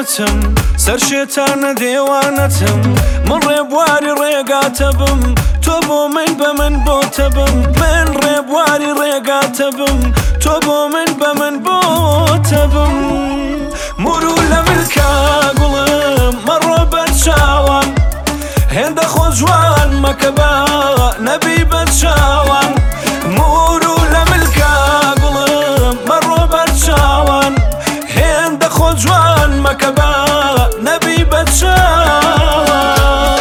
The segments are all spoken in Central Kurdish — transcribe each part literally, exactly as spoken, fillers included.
دێوانەتم سەر شێتانە دێوانەتم من ڕێبواری ڕێگاتە بم تۆ بۆ من بە من بۆتە بم من ڕێبواری ڕێگاتە بم تۆ بۆ من بە من بۆتە بم مرو لە ملکا گوڵم مەڕۆ بەر چاوان هێندە خۆ جوان مەکە بە نەبی بەر چاوان مرو لە ملکا گوڵم مەڕۆ بەر چاوان هێندە خۆ جوان مەکە بە نەبی بەر چاوان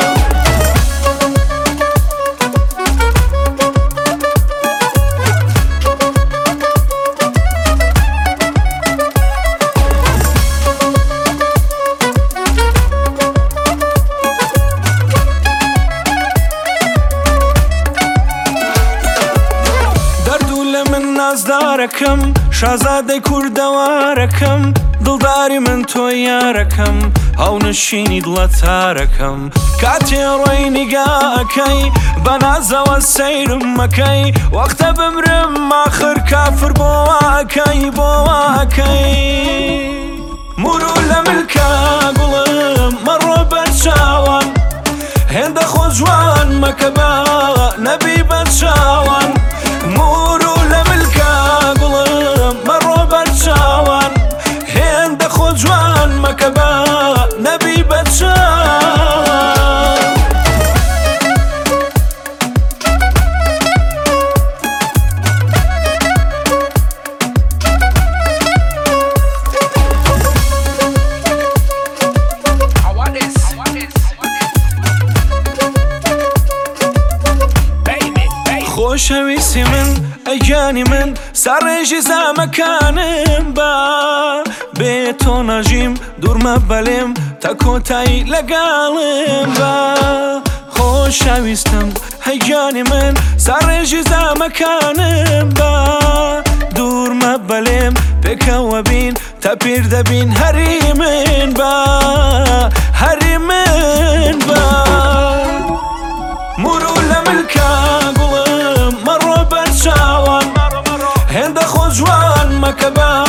نازدارەکەم شازادەی کوردەوارەکەم دڵداری من تۆ یارەکەم هەونشینی دڵە تارەکەم کاتێ ڕۆی نیگاکەی بە نازەوە سەیرم مەکەی وەختە بمرم ئاخر کافر بۆ واکەی بۆ واکەی مرو لە ملکا گوڵم مەڕۆ بەر چاوان هێندە خۆ جوان مەکە بە نەبی بەر چاوان مرو لە ملکا گوڵم مەڕۆ بەر چاوان هێندە خۆ جوان مەکە بە نەبی بەر چاوان خۆشەویستی من ئەیگانی من سەرڕێژی زامەکانم بە بێ تۆ نەژیم دوورمە بەلێم تا کۆتایی لەگەڵم بە خۆشەویستم ئەیگانی من سەرڕێژی زامەکانم بە دوورمە بەلێم پێکەوە بین تا پیر دەبین هەری من بە هەری من بە مرو لە ملکا گوڵم مەڕۆ بەر چاوان هێندە خۆ جوان مەکە بە